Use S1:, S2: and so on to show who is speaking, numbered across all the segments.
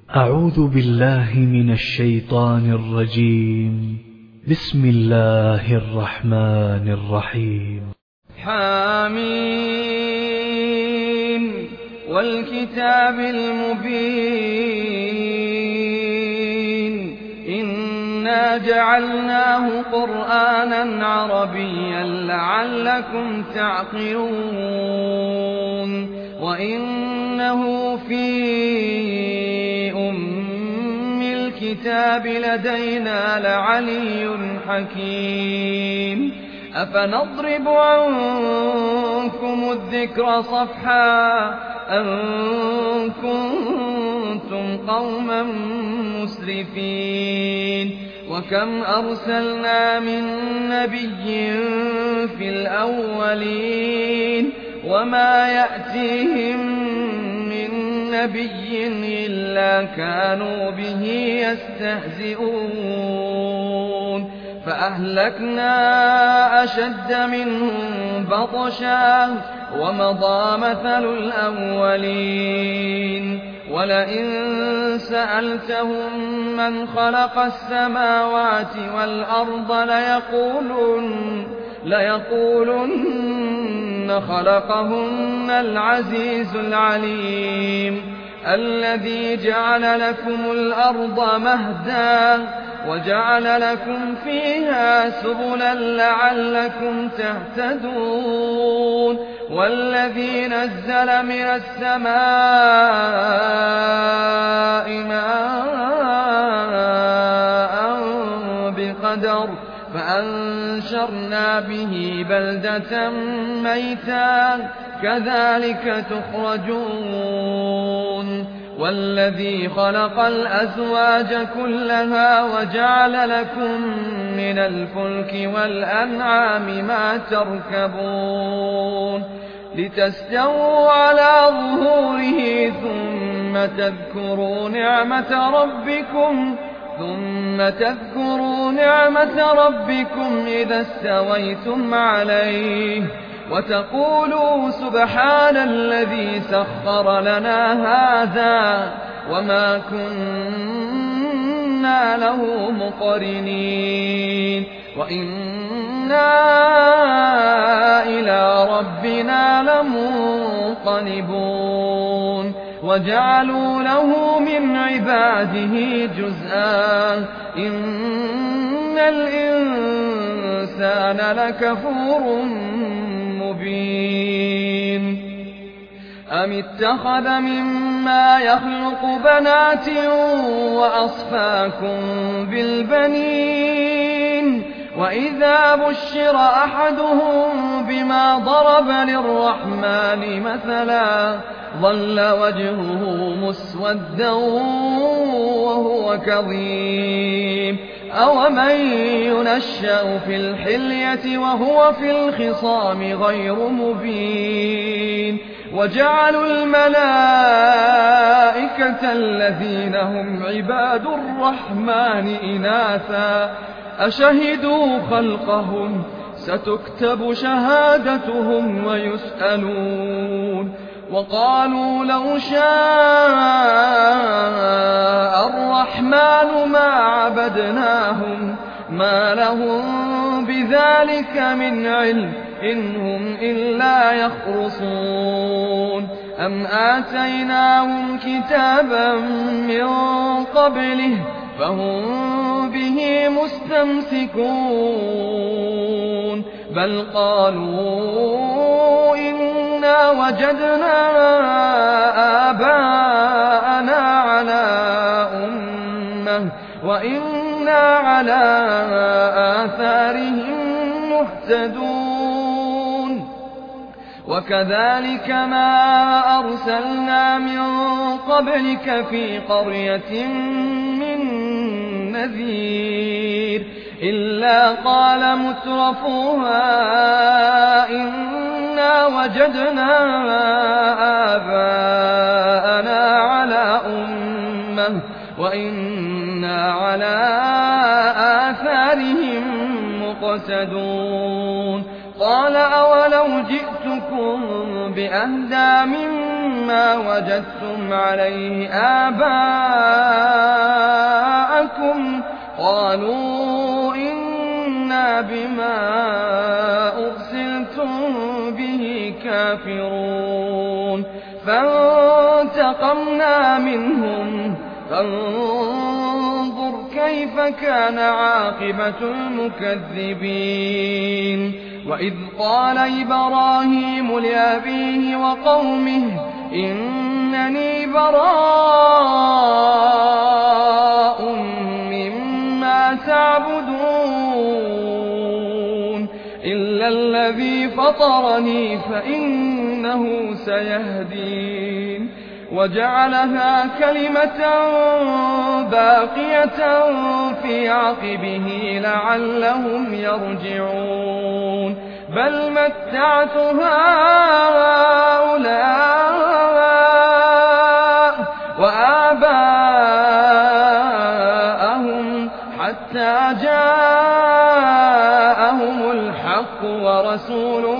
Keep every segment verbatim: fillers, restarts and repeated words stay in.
S1: أعوذ بالله من الشيطان الرجيم. بسم الله الرحمن الرحيم.
S2: حاميم والكتاب المبين إنا جعلناه قرآنا عربيا لعلكم تعقلون وإنه في أم الكتاب لدينا لعلي حكيم أفنضرب عنكم الذكر صفحا أن كنتم قوما مسرفين وكم أرسلنا من نبي في الأولين وما يأتيهم من نبي إلا كانوا به يستهزئون فأهلكنا أشد منهم بطشا ومضى مثل الأولين ولئن سألتهم من خلق السماوات والأرض ليقولن, ليقولن خلقهن العزيز العليم الذي جعل لكم الأرض مهدا وجعل لكم فيها سبلا لعلكم تهتدون والذي نزل من السماء ماء بقدر فأنشرنا به بلدة ميتا كذلك تخرجون والذي خلق الأزواج كلها وجعل لكم من الفلك والأنعام ما تركبون لتستووا على ظهوره ثم تذكروا نعمة ربكم ثم تذكروا نعمة ربكم إذا استويتم عليه وتقولوا سبحان الذي سخر لنا هذا وما كنا له مقرنين وإنا إلى ربنا لمنقلبون وجعلوا له من عباده جزءا إن الإنسان لكفور مبين أم اتخذ مما يخلق بنات وأصفاكم بالبنين وإذا بشر أحدهم بما ضرب للرحمن مثلا ظل وجهه مسودا وهو كظيم أومن ينشأ في الحلية وهو في الخصام غير مبين وجعلوا الملائكة الذين هم عباد الرحمن إناثا أشهدوا خلقهم ستكتب شهادتهم ويسألون وقالوا لو شاء الرحمن ما عبدناهم ما لهم بذلك من علم إن هم إلا يخرصون أم آتيناهم كتابا من قبله فهم به مستمسكون بل قالوا إنا وجدنا آباءنا على أمة وإنا على آثارهم مهتدون وكذلك ما أرسلنا من قبلك في قرية من نذير إلا قال مترفوها إنا وجدنا آباءنا على أمة وإنا على آثارهم مقتدون قال أولو جئتكم بأهدى مما وجدتم عليه آباءكم فانتقمنا منهم فانظر كيف كان عاقبة المكذبين وإذ قال إبراهيم لأبيه وقومه إنني براء مما تعبدون إلا الذي فطرني فإنه سيهدين وجعلها كلمة باقية في عقبه لعلهم يرجعون بل متعت هؤلاء وآباءهم حتى جاءهم الحق ورسول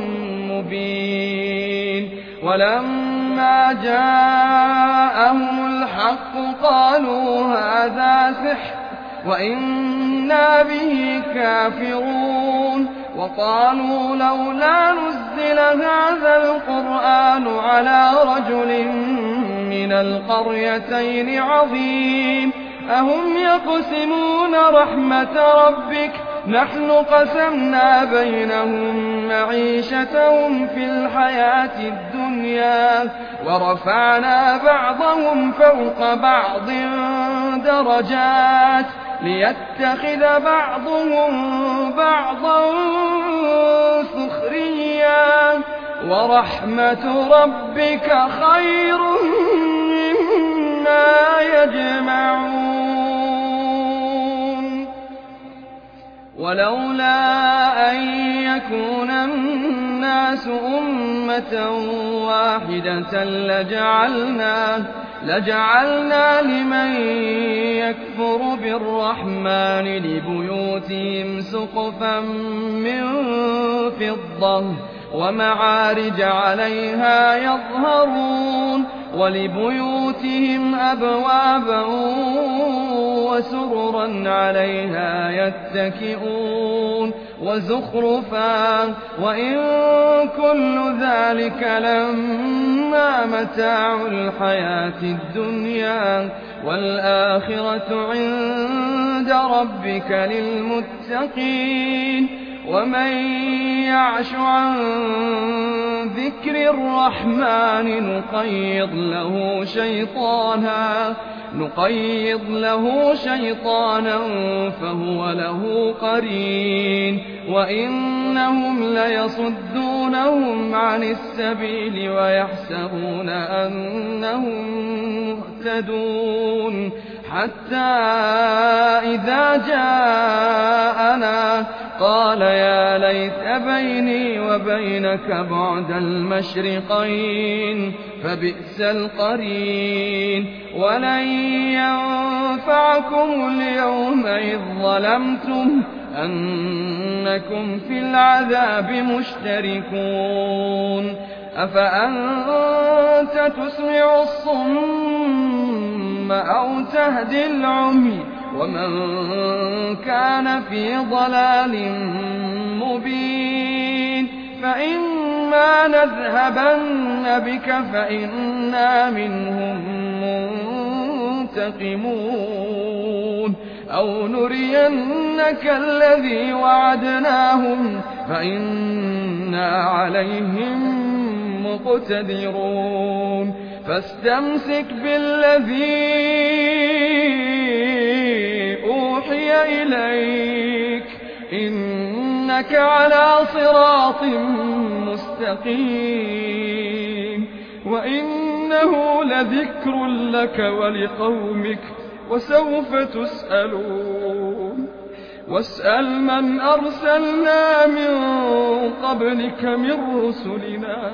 S2: مبين ولما جاءهم الحق قالوا هذا سحر وإنا به كافرون وقالوا لولا نزل هذا القرآن على رجل من القريتين عظيم أهم يقسمون رحمة ربك نحن قسمنا بينهم معيشتهم في الحياة الدنيا ورفعنا بعضهم فوق بعض درجات ليتخذ بعضهم بعضا سخريا ورحمة ربك خير مما يجمعون ولولا أن يكون الناس أمة واحدة لجعلنا لجعلنا لمن يكفر بالرحمن لبيوتهم سقفا من فضة ومعارج عليها يظهرون ولبيوتهم أبوابا وسررا عليها يتكئون وزخرفا وإن كل ذلك لما متاع الحياة الدنيا والآخرة عند ربك للمتقين ومن يعش عن ذكر الرحمن نقيض له شيطانا نقيض له شيطانا فهو له قرين وإنهم ليصدونهم عن السبيل ويحسبون أنهم مهتدون حتى إذا جاءنا قال يا ليت بيني وبينك بعد المشرقين فبئس القرين ولن ينفعكم اليوم إذ ظلمتم أنكم في العذاب مشتركون أفأنت تسمع الصم أو تهدي العمي ومن كان في ضلال مبين فإما نذهبن بك فإنا منهم منتقمون أو نرينك الذي وعدناهم فإنا عليهم مقتدرون فاستمسك بالذي أوحي إليك إنك على صراط مستقيم وإنه لذكر لك ولقومك وسوف تسألون واسأل من أرسلنا من قبلك من رسلنا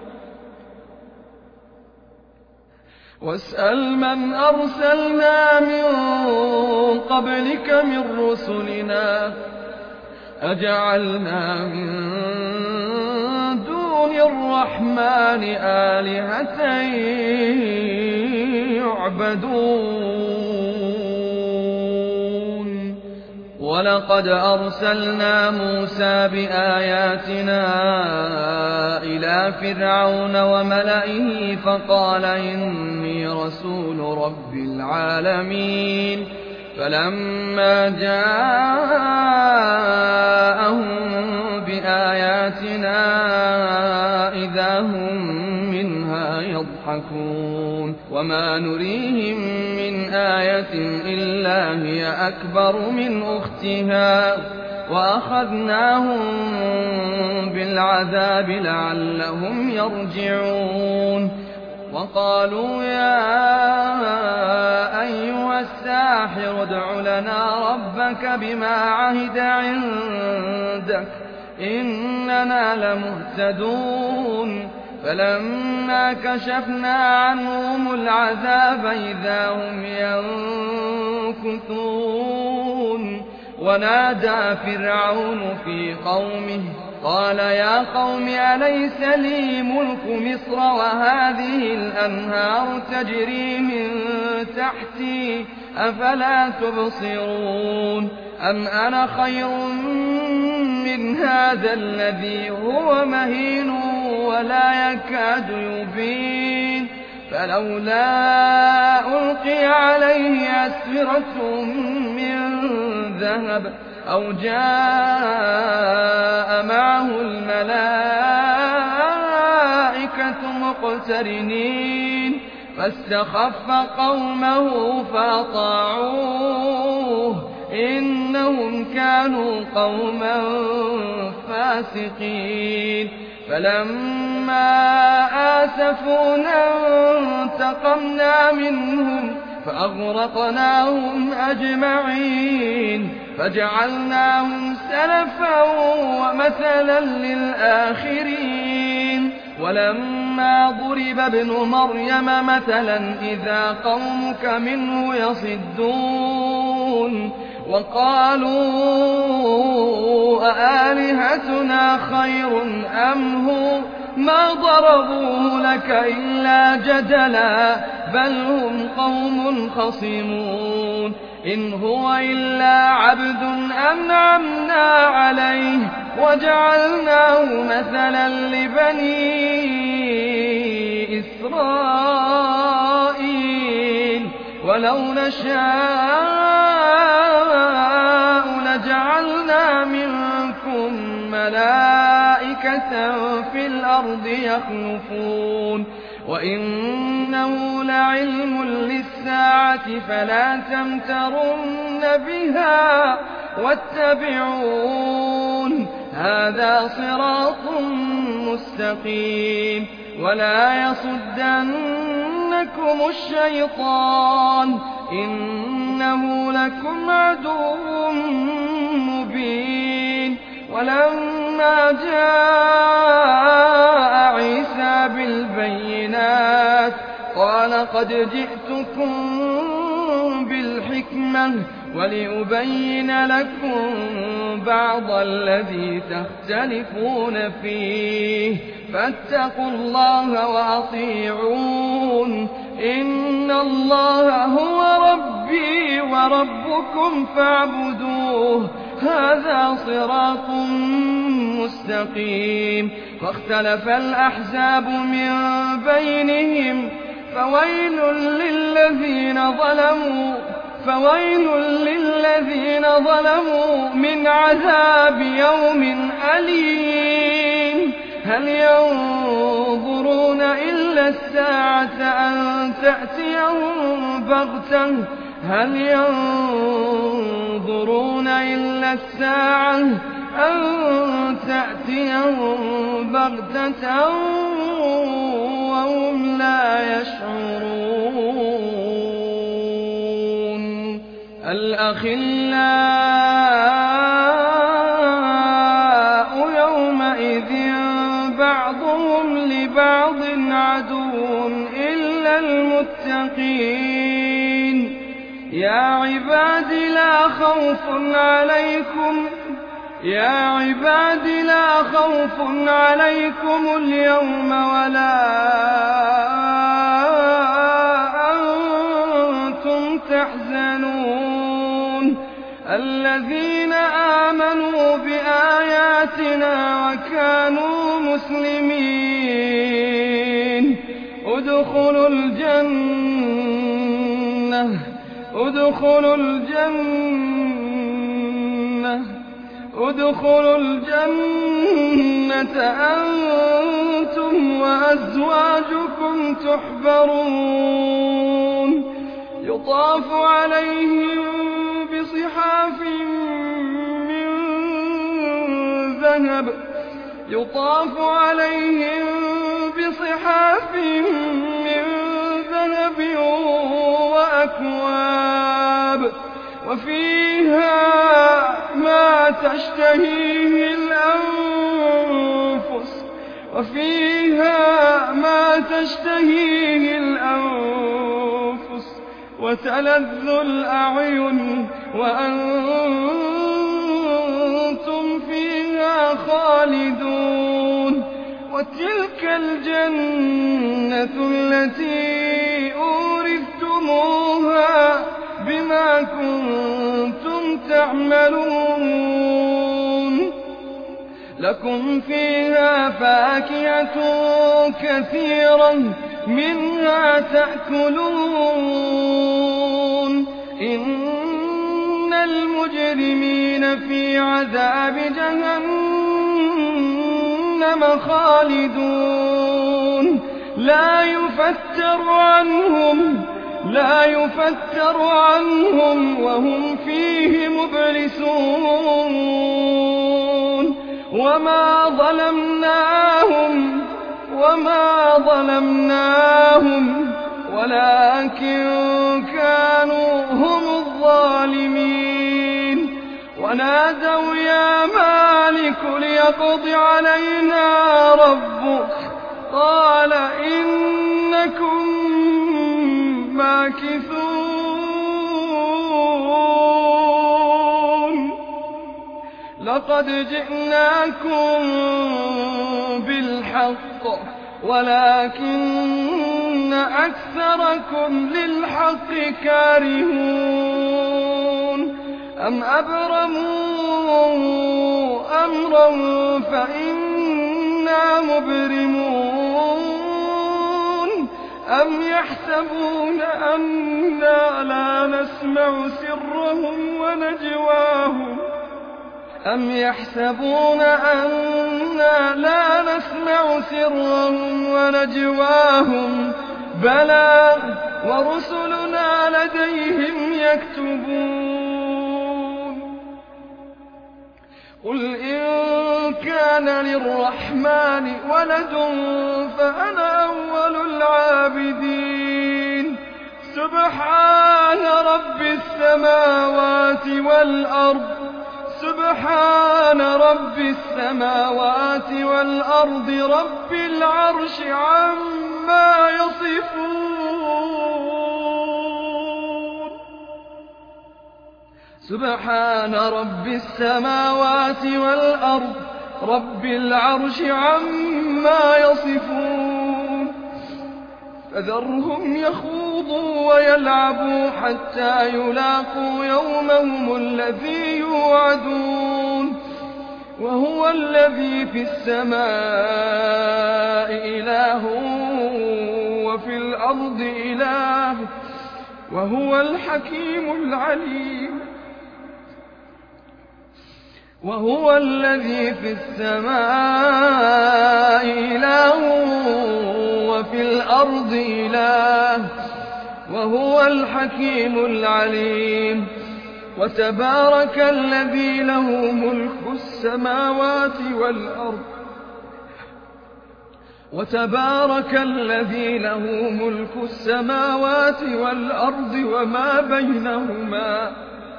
S2: واسأل من أرسلنا من قبلك من رسلنا أجعلنا من دون الرحمن آلهة يعبدون ولقد أرسلنا موسى بآياتنا إلى فرعون وملئه فقال إني رسول رب العالمين فلما جاءهم بآياتنا إذا هم منها يضحكون وما نريهم من آية إلا هي أكبر من أختها وأخذناهم بالعذاب لعلهم يرجعون وقالوا يا أيها الساحر ادع لنا ربك بما عهد عندك إننا لمهتدون فلما كشفنا عنهم العذاب إذا هم ينكثون ونادى فرعون في قومه قال يا قوم أليس لي ملك مصر وهذه الأنهار تجري من تحتي أفلا تبصرون أم أنا خير من هذا الذي هو مهين ولا يكاد يبين فلولا ألقي عليه أسورة من ذهب أو جاء معه الملائكة مقترنين فاستخف قومه فأطاعوه إنهم كانوا قوما فاسقين فلما آسفونا انتقمنا منهم فأغرقناهم أجمعين فجعلناهم سلفا ومثلا للآخرين ولما ضرب ابن مريم مثلا إذا قومك منه يصدون وقالوا أآلهتنا خير أم هو ما ضربوه لك إلا جدلا بل هم قوم خصمون إن هو إلا عبد أنعمنا عليه وجعلناه مثلا لبني إسرائيل ولو نشاء لجعلنا منكم ملائكة في الأرض يخلفون وإنه لعلم للساعة فلا تمترن بها واتبعون هذا صراط مستقيم ولا يصدنكم الشيطان إنه لكم عدو مبين ولما جاء عيسى بالبينات قال قد جئتكم بالحكمة ولأبين لكم بعض الذي تختلفون فيه فاتقوا الله وأطيعون إن الله هو ربي وربكم فاعبدوه هذا صراط مستقيم فاختلف الأحزاب من بينهم فويل للذين ظلموا فويل للذين ظلموا من عذاب يوم أليم هل ينظرون إلا الساعة أن تأتيهم بغتة هل ينظرون إلا الساعة أن تأتيهم بغتة وهم لا يشعرون الأخلاء يومئذ بعضهم لبعض عدو إلا المتقين يا عباد لا خوف عليكم يا عباد لا خوف عليكم اليوم ولا أنتم تحزنون الذين آمنوا بآياتنا وكانوا مسلمين ادخلوا الجنة ادخلوا الجنة ادخلوا الجنة أنتم وأزواجكم تحبرون يطاف عليهم بصحاف من ذهب يطاف عليهم بصحاف من ذهب وأكواب وفيها ما تشتهيه الأنفس وفيها ما تشتهيه الأنفس وتلذ الأعين وأنتم فيها خالدون وتلك الجنة التي أورثتموها بما كنتم تعملون لكم فيها فاكهة كثيرة منها تأكلون إن المجرمين في عذاب جهنم خالدون لا يفتر عنهم لا يفتر عنهم وهم فيه مبلسون وما ظلمناهم وما ظلمناهم ولكن كانوا هم الظالمين ونادوا يا مالك ليقض علينا ربك قال إنكم ماكثون لقد جئناكم بالحق ولكن أكثركم للحق كارهون أم أبرموا أمرا فإنا مبرمون أم يحسبون أنا لا نسمع سرهم ونجواهم أم يحسبون أنا لا نسمع سرهم ونجواهم بلى ورسلنا لديهم يكتبون قل إن كان للرحمن ولد فأنا أول العابدين سبحان رب السماوات والأرض سبحان رب السماوات والأرض رب العرش عما يصفون سبحان رب السماوات والأرض رب العرش عما يصفون فذرهم يخوضوا ويلعبوا حتى يلاقوا يومهم الذي يوعدون وهو الذي في السماء إله وفي الأرض إله وهو الحكيم العليم وهو الذي في السماء إله وفي الأرض إله وهو الحكيم العليم وتبارك الذي له ملك السماوات والأرض وتبارك الذي له ملك السماوات والأرض وما بينهما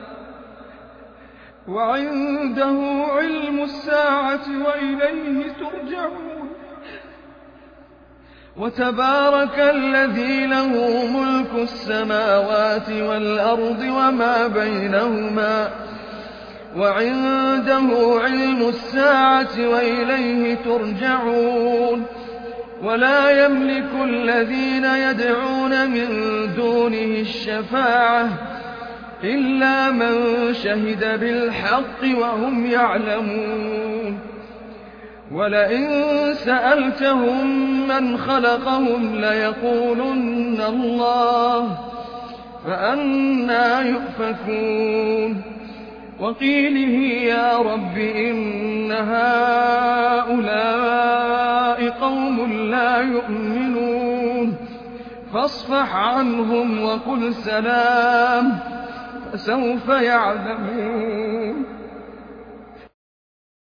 S2: وعنده علم الساعة وإليه ترجعون وتبارك الذي له ملك السماوات والأرض وما بينهما وعنده علم الساعة وإليه ترجعون ولا يملك الذين يدعون من دونه الشفاعة إلا من شهد بالحق وهم يعلمون ولئن سألتهم من خلقهم ليقولن الله فأنى يؤفكون وقيله يا رب إن هؤلاء قوم لا يؤمنون فاصفح عنهم وقل سلام فسوف يعلمون